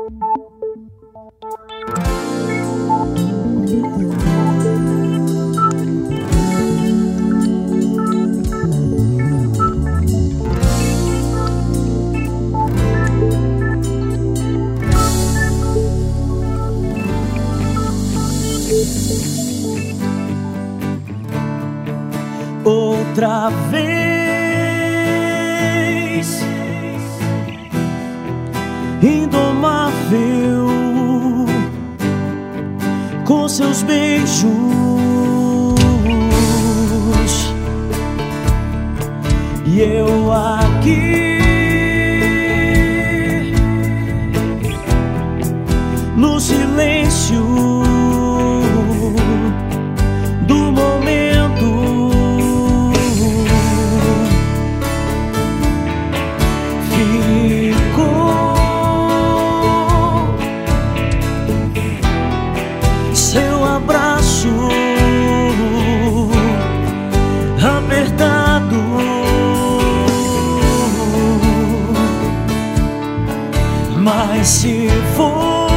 Outra vez, indomável, com seus beijos, e eu aqui no silêncio do momento. Seu abraço apertado, mas se foi,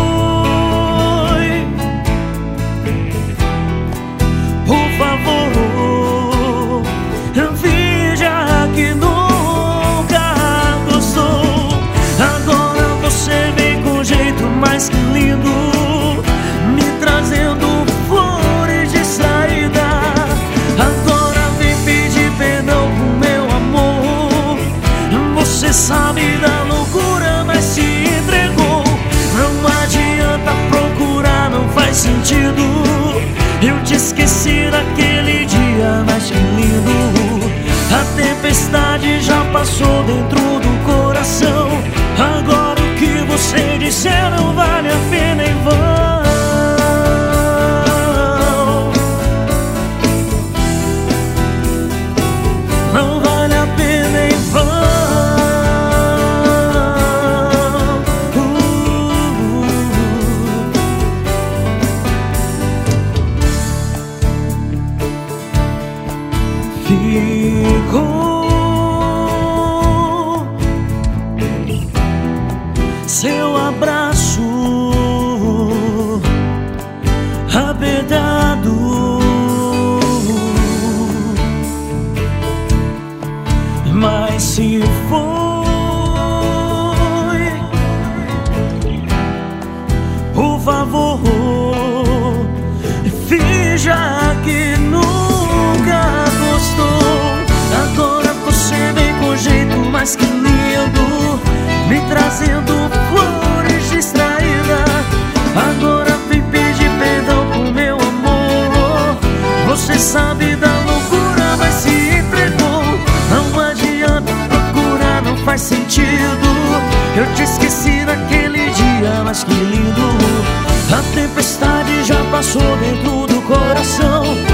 por favor, finja que nunca gostou. Agora você vem com jeito mais que lindo, trazendo flores de saída. Agora vem pedir perdão pro meu amor. Você sabe da loucura, mas se entregou. Não adianta procurar, não faz sentido. Eu te esqueci naquele dia, mas que lindo. A tempestade já passou dentro do coração. Agora o que você disser não vale a pena em vão. Não vale a pena em vão. Ficou seu abraço apertado, mas se foi, por favor, finja que nunca gostou. Agora você vem com jeito mais que lindo, me trazendo flores distraída. Agora vem pedir perdão pro meu amor. Você sabe da loucura, mas se entregou. Não adianta procurar, não faz sentido. Eu te esqueci naquele dia, mas que lindo. A tempestade já passou dentro do coração.